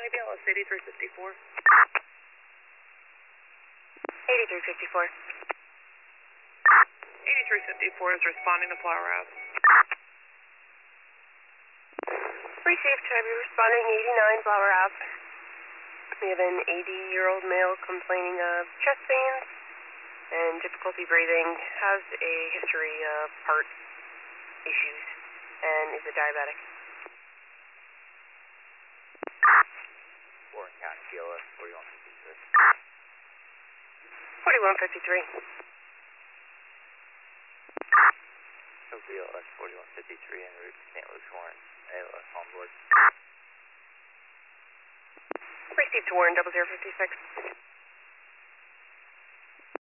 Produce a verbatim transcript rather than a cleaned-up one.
A B L S eighty-three fifty-four. eighty-three fifty-four. eighty-three fifty-four is responding to Flower Ave. Received, have you responding eighty-nine Flower Ave. We have an eighty-year-old male complaining of chest pains and difficulty breathing, has a history of heart issues, and is a diabetic. Warren County, B L S forty-one fifty-three. forty-one fifty-three. So B L S forty-one fifty-three en route to Saint Luke's Warren. A L S on board. Received to Warren, double zero fifty-six.